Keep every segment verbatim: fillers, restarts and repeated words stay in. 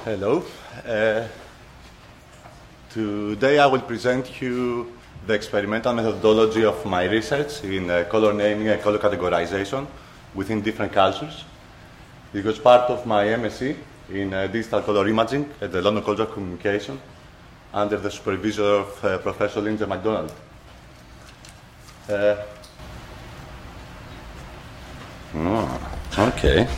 Hello. Uh, today I will present you the experimental methodology of my research in uh, color naming and color categorization within different cultures. It was part of my M S c in uh, digital color imaging at the London College of Communication under the supervision of uh, Professor Lindsay MacDonald. Uh, oh, okay.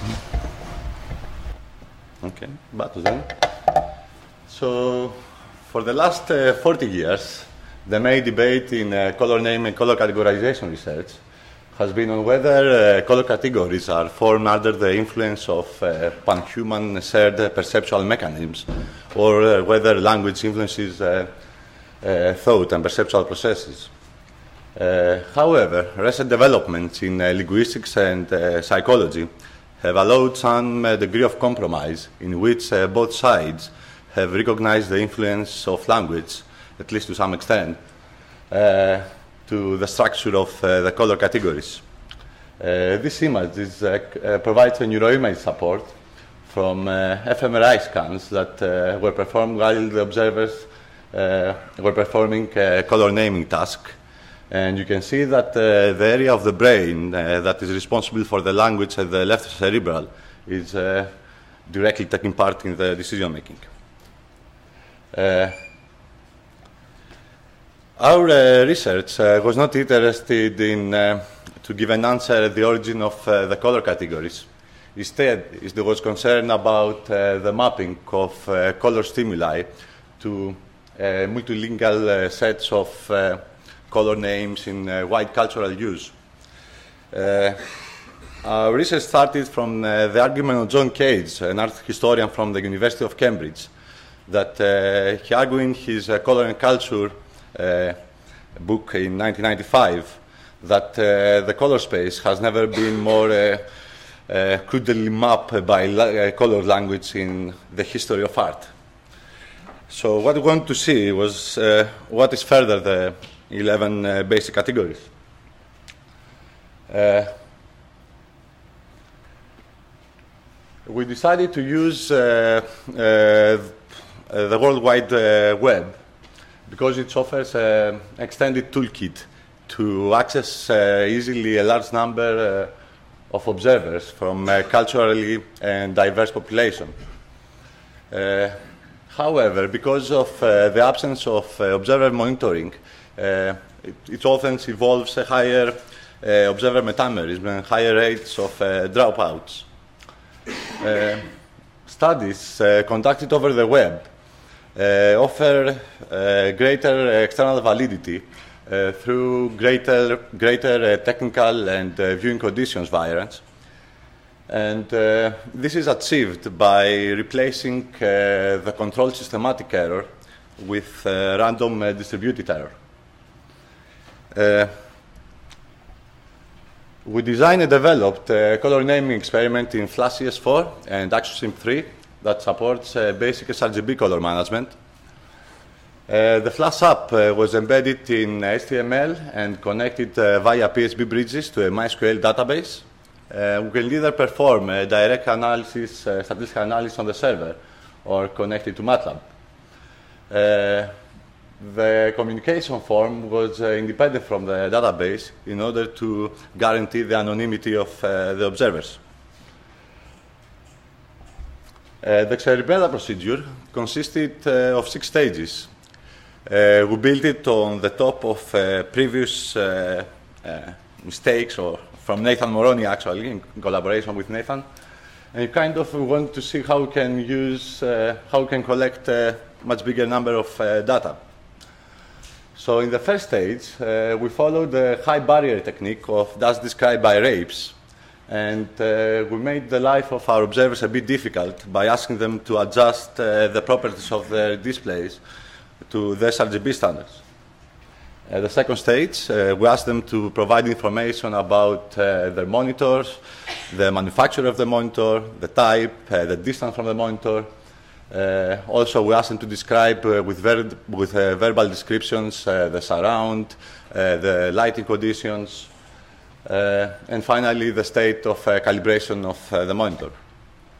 Okay, back to them. So, for the last uh, forty years, the main debate in uh, color naming and color categorization research has been on whether uh, color categories are formed under the influence of uh, pan-human shared perceptual mechanisms, or uh, whether language influences uh, uh, thought and perceptual processes. Uh, however, recent developments in uh, linguistics and uh, psychology have allowed some uh, degree of compromise in which uh, both sides have recognized the influence of language, at least to some extent, uh, to the structure of uh, the color categories. Uh, this image is, uh, uh, provides a neuroimage support from uh, fMRI scans that uh, were performed while the observers uh, were performing a color naming task. And you can see that uh, the area of the brain uh, that is responsible for the language at the left cerebral is uh, directly taking part in the decision making. Uh, our uh, research uh, was not interested in uh, to give an answer at the origin of uh, the color categories. Instead, it was concerned about uh, the mapping of uh, color stimuli to uh, multilingual uh, sets of uh, color names in uh, wide cultural use. Uh, our research started from uh, the argument of John Cage, an art historian from the University of Cambridge, that uh, he argued in his uh, Color and Culture uh, book in nineteen ninety-five that uh, the color space has never been more uh, uh, crudely mapped by la uh, color language in the history of art. So what we want to see was uh, what is further the eleven uh, basic categories. Uh, we decided to use uh, uh, the World Wide uh, Web because it offers an extended toolkit to access uh, easily a large number uh, of observers from a culturally and diverse population. Uh, however, because of uh, the absence of uh, observer monitoring, Uh, it, it often involves a higher uh, observer metamerism and higher rates of uh, dropouts. Uh, studies uh, conducted over the web uh, offer uh, greater external validity uh, through greater, greater uh, technical and uh, viewing conditions variance. And uh, this is achieved by replacing uh, the controlled systematic error with uh, random uh, distributed error. Uh, we designed and developed a color naming experiment in Flash C S four and AxioSim three that supports uh, basic s R G B color management. Uh, the Flash app uh, was embedded in H T M L and connected uh, via P H P bridges to a MySQL database. Uh, we can either perform a direct analysis, uh, statistical analysis on the server, or connect it to MATLAB. Uh, The communication form was uh, independent from the database in order to guarantee the anonymity of uh, the observers. Uh, the experimental procedure consisted uh, of six stages. Uh, we built it on the top of uh, previous uh, uh, mistakes, or from Nathan Moroni, actually, in collaboration with Nathan. And you kind of want to see how we can use, uh, how we can collect a much bigger number of uh, data. So in the first stage, uh, we followed the high barrier technique of as described by Rapes, and uh, we made the life of our observers a bit difficult by asking them to adjust uh, the properties of their displays to the s R G B standards. At the second stage, uh, we asked them to provide information about uh, their monitors, the manufacturer of the monitor, the type, uh, the distance from the monitor. Uh, also, we asked them to describe uh, with, ver with uh, verbal descriptions uh, the surround, uh, the lighting conditions, uh, and finally the state of uh, calibration of uh, the monitor.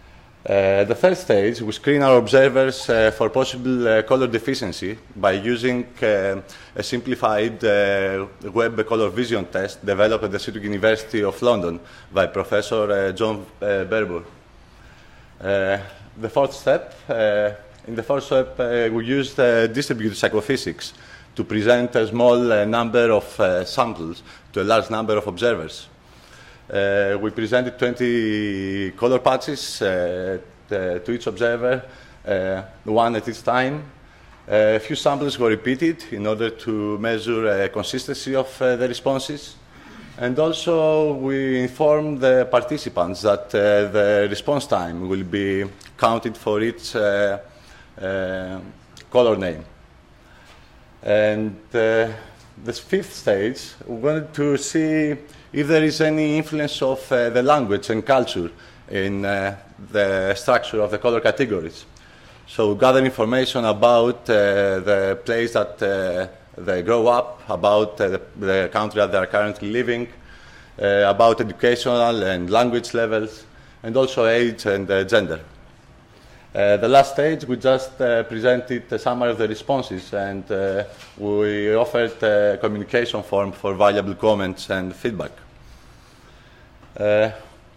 Uh, the third stage, we screen our observers uh, for possible uh, color deficiency by using uh, a simplified uh, web color vision test developed at the City University of London by Professor uh, John uh, Barbour. Uh, the fourth step, uh, in the fourth step, uh, we used uh, distributed psychophysics to present a small uh, number of uh, samples to a large number of observers. Uh, we presented twenty color patches uh, to, to each observer, uh, one at each time. Uh, a few samples were repeated in order to measure uh, consistency of uh, the responses. And also, we informed the participants that uh, the response time will be counted for each uh, uh, color name. And uh, the fifth stage, we wanted to see if there is any influence of uh, the language and culture in uh, the structure of the color categories. So gather information about uh, the place that uh, they grow up, about uh, the, the country that they are currently living, uh, about educational and language levels, and also age and uh, gender. Uh, the last stage, we just uh, presented a summary of the responses, and uh, we offered a communication form for valuable comments and feedback. Uh,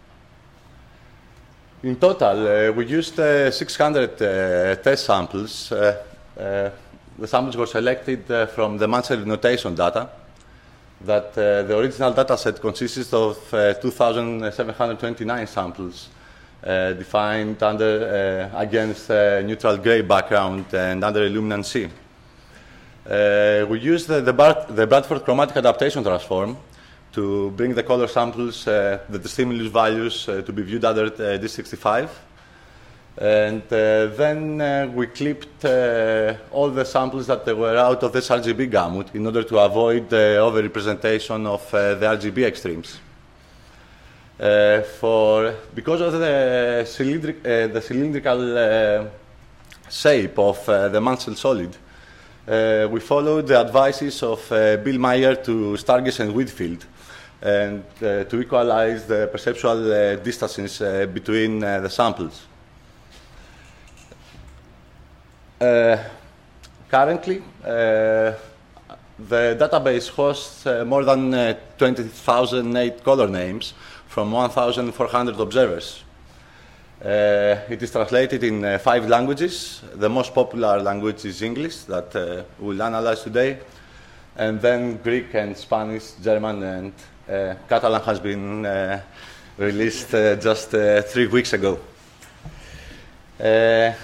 in total, uh, we used uh, six hundred uh, test samples. Uh, uh, the samples were selected uh, from the Manchester notation data. That uh, the original data set consisted of uh, two thousand seven hundred twenty-nine samples. Uh, defined under uh, against uh, neutral gray background and under illuminant C. Uh, we used the, the, Bar the Bradford chromatic adaptation transform to bring the color samples, uh, the stimulus values uh, to be viewed under uh, D sixty-five. And uh, then uh, we clipped uh, all the samples that were out of this R G B gamut in order to avoid the overrepresentation of uh, the R G B extremes. Uh, for, because of the, cylindric, uh, the cylindrical uh, shape of uh, the Mansell solid, uh, we followed the advices of uh, Bill Meyer to Stargess and Whitfield and uh, to equalize the perceptual uh, distances uh, between uh, the samples. Uh, currently, uh, the database hosts uh, more than uh, twenty thousand eight color names from one thousand four hundred observers. Uh, it is translated in uh, five languages. The most popular language is English, that uh, we'll analyze today, and then Greek and Spanish, German, and uh, Catalan has been uh, released uh, just uh, three weeks ago. Uh,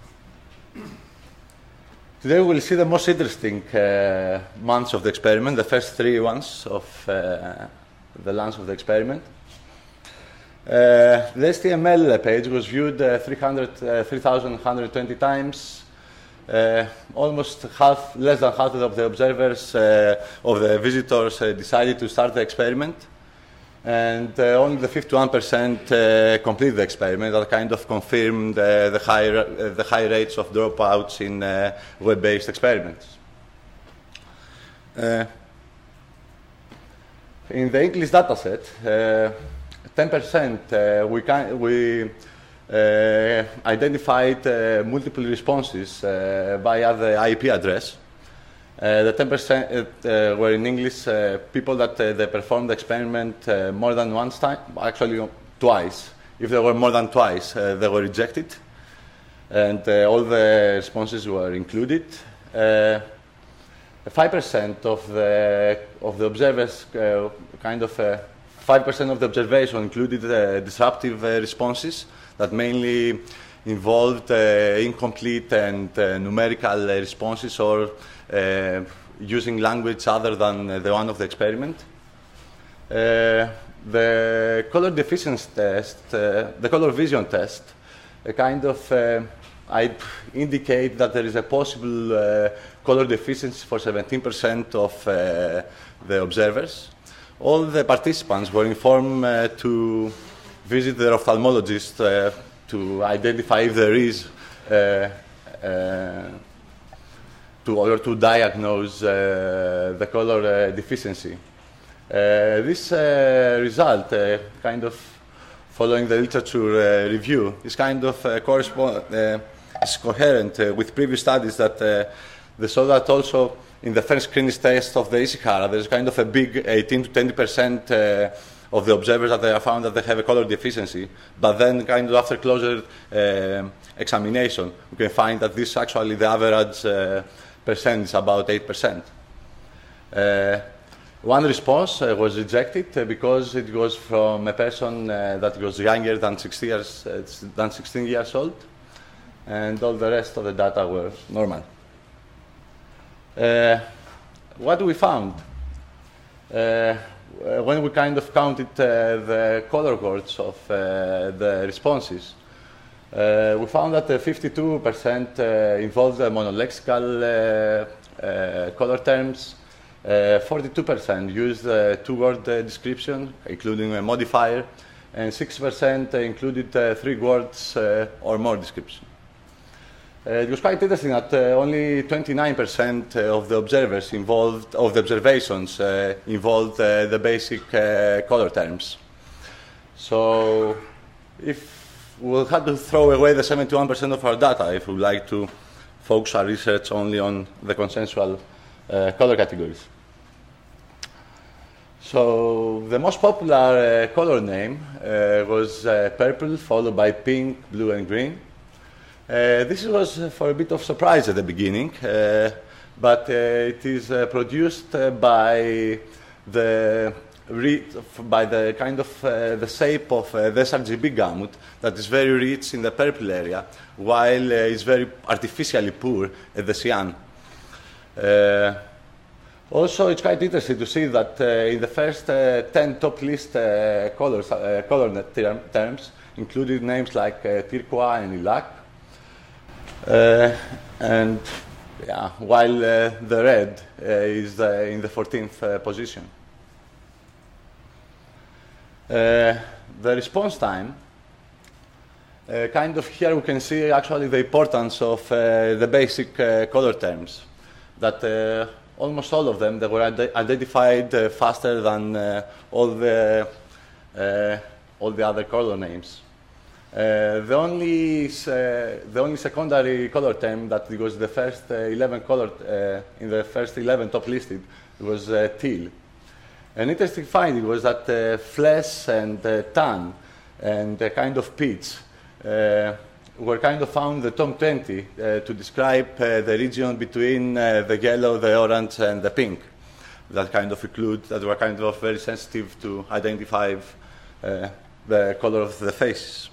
today we'll see the most interesting uh, months of the experiment, the first three ones of uh, the launch of the experiment. Uh, the H T M L page was viewed uh, three thousand one hundred twenty times. Uh, almost half, less than half of the observers, uh, of the visitors, uh, decided to start the experiment. And uh, only the fifty-one percent uh, completed the experiment. That kind of confirmed uh, the, high, uh, the high rates of dropouts in uh, web-based experiments. Uh, in the English dataset, uh, ten percent uh, we, can, we uh, identified uh, multiple responses uh, via the I P address. Uh, the ten percent uh, were in English, uh, people that uh, they performed the experiment uh, more than once time, actually twice. If they were more than twice, uh, they were rejected. And uh, all the responses were included. Uh, five percent of the, of the observers uh, kind of uh, five percent of the observation included uh, disruptive uh, responses that mainly involved uh, incomplete and uh, numerical uh, responses or uh, using language other than uh, the one of the experiment. Uh, the color deficiency test, uh, the color vision test, uh, kind of uh, I indicate that there is a possible uh, color deficiency for seventeen percent of uh, the observers. All the participants were informed uh, to visit their ophthalmologist uh, to identify if there is uh, uh, to, or to diagnose uh, the color uh, deficiency. Uh, this uh, result uh, kind of following the literature uh, review, is kind of uh, correspond, uh, is coherent uh, with previous studies that uh, they saw that also in the first screening test of the Ishihara, there's kind of a big eighteen to twenty percent uh, of the observers that they have found that they have a color deficiency, but then kind of after closer uh, examination, we can find that this actually the average uh, percent is about eight percent. Uh, one response uh, was rejected uh, because it was from a person uh, that was younger than sixteen years, uh, than sixteen years old, and all the rest of the data were normal. Uh, what we found? Uh, when we kind of counted uh, the color codes of uh, the responses, uh, we found that uh, fifty-two percent uh, involved uh, monolexical uh, uh, color terms, uh, forty-two percent used uh, two-word uh, description, including a modifier, and six percent uh, included uh, three words uh, or more description. Uh, it was quite interesting that uh, only twenty-nine percent of the observers involved, of the observations uh, involved uh, the basic uh, color terms. So if we'll have to throw away the seventy-one percent of our data if we would like to focus our research only on the consensual uh, color categories. So the most popular uh, color name uh, was uh, purple, followed by pink, blue, and green. Uh, this was uh, for a bit of surprise at the beginning, uh, but uh, it is uh, produced uh, by the by the kind of uh, the shape of uh, the S R G B gamut that is very rich in the purple area, while uh, it's very artificially poor at the cyan. Uh, also, it's quite interesting to see that uh, in the first uh, ten top list uh, colors, uh, color term terms included names like uh, turquoise and lilac. Uh, and yeah, while uh, the red uh, is uh, in the fourteenth uh, position. Uh, the response time, uh, kind of here we can see actually the importance of uh, the basic uh, color terms, that uh, almost all of them they were ide identified uh, faster than uh, all the uh, all the other color names. Uh, the only uh, the only secondary color term that was the first uh, eleven color uh, in the first eleven top listed was uh, teal. An interesting finding was that uh, flesh and uh, tan and a kind of peach uh, were kind of found in the top twenty uh, to describe uh, the region between uh, the yellow, the orange, and the pink. That kind of include that were kind of very sensitive to identify uh, the color of the faces.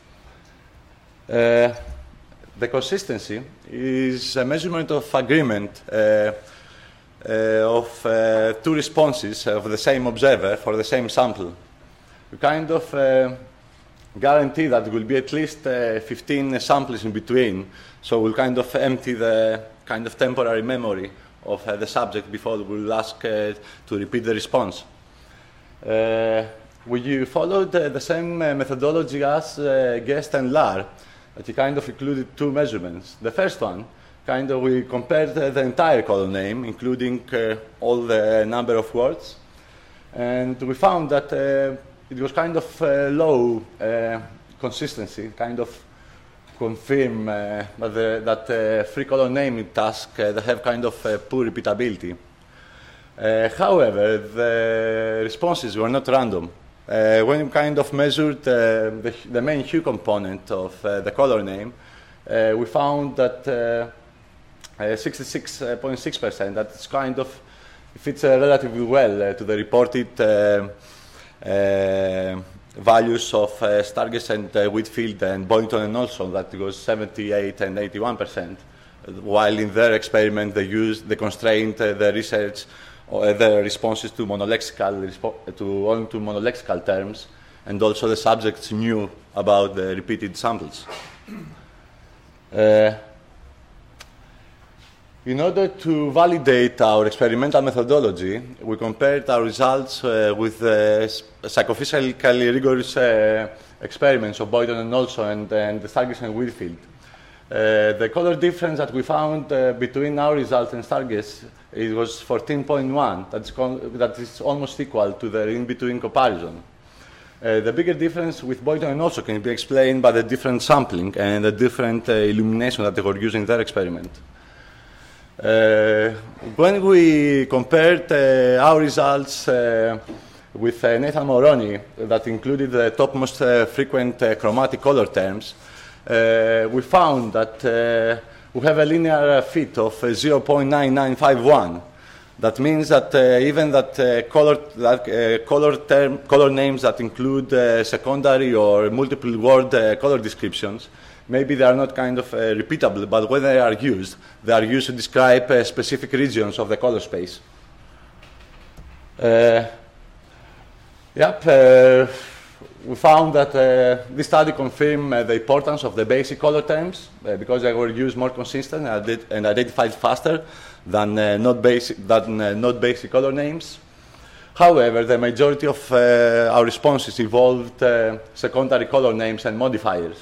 Uh, the consistency is a measurement of agreement uh, uh, of uh, two responses of the same observer for the same sample. We kind of uh, guarantee that there will be at least uh, fifteen samples in between, so we'll kind of empty the kind of temporary memory of uh, the subject before we'll ask uh, to repeat the response. Uh, we followed uh, the same uh, methodology as uh, Guest and Lar. But he kind of included two measurements. The first one, kind of we compared uh, the entire color name, including uh, all the number of words, and we found that uh, it was kind of uh, low uh, consistency, kind of confirm uh, that, the, that uh, free color naming tasks uh, they have kind of uh, poor repeatability. Uh, however, the responses were not random. Uh, when we kind of measured uh, the, the main hue component of uh, the color name, uh, we found that sixty-six point six percent, uh, that's kind of fits uh, relatively well uh, to the reported uh, uh, values of uh, Stargess and uh, Whitfield and Boynton and Olson, that was seventy-eight and eighty-one percent, while in their experiment they used, they constrained uh, the research or the responses to monolexical, to only to monolexical terms, and also the subjects knew about the repeated samples. Uh, in order to validate our experimental methodology, we compared our results uh, with the psychophysically rigorous uh, experiments of Boynton and Olson and, and the Stargess and Whitfield. Uh, the color difference that we found uh, between our results and Stargess, it was fourteen point one. That's that is almost equal to the in-between comparison. Uh, the bigger difference with Boyton also can be explained by the different sampling and the different uh, illumination that they were using in their experiment. Uh, when we compared uh, our results uh, with uh, Nathan Moroni, that included the topmost uh, frequent uh, chromatic color terms, uh, we found that uh, we have a linear fit of uh, zero point nine nine five one. That means that uh, even that uh, color, that, uh, color, term, color names that include uh, secondary or multiple word uh, color descriptions, maybe they are not kind of uh, repeatable, but when they are used, they are used to describe uh, specific regions of the color space. Uh, yep, uh, we found that uh, this study confirmed uh, the importance of the basic color terms uh, because they were used more consistent and, and identified faster than uh, not basic than uh, not basic color names. However, the majority of uh, our responses involved uh, secondary color names and modifiers.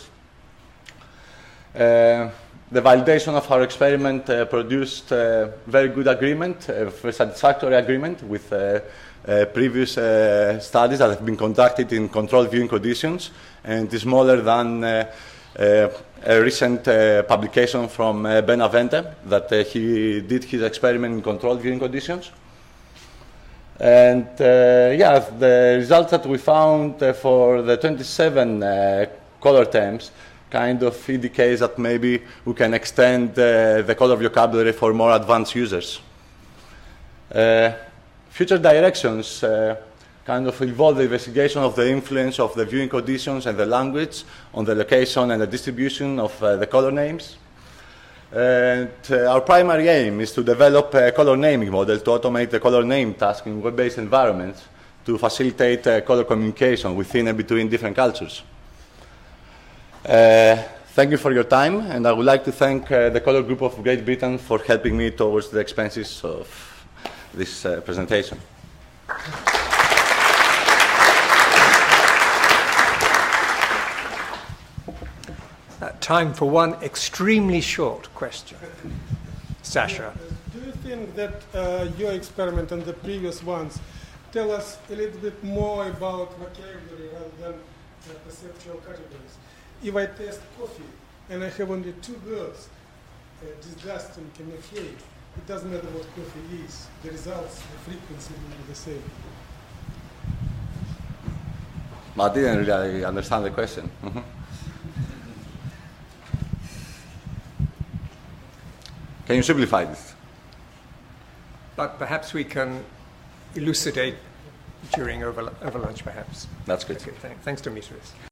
Uh, the validation of our experiment uh, produced uh, very good agreement, uh, satisfactory agreement with uh, uh, previous uh, studies that have been conducted in controlled viewing conditions, and is smaller than uh, uh, a recent uh, publication from uh, Benavente that uh, he did his experiment in controlled viewing conditions. And uh, yeah, the results that we found uh, for the twenty-seven uh, color terms kind of indicates that maybe we can extend uh, the color vocabulary for more advanced users. Uh, future directions uh, kind of involve the investigation of the influence of the viewing conditions and the language on the location and the distribution of uh, the color names. And uh, our primary aim is to develop a color naming model to automate the color name task in web-based environments to facilitate uh, color communication within and between different cultures. Uh, thank you for your time, and I would like to thank uh, the Color Group of Great Britain for helping me towards the expenses of this uh, presentation. Uh, time for one extremely short question. Sasha. Do you think that uh, your experiment and the previous ones tell us a little bit more about vocabulary rather than uh, perceptual categories? If I test coffee and I have only two words, uh, disgust and café, it doesn't matter what coffee is. The results, the frequency will be the same. I didn't really understand the question. Mm-hmm. Can you simplify this? But perhaps we can elucidate during over, over lunch, perhaps. That's good. Okay, th thanks, Dimitris.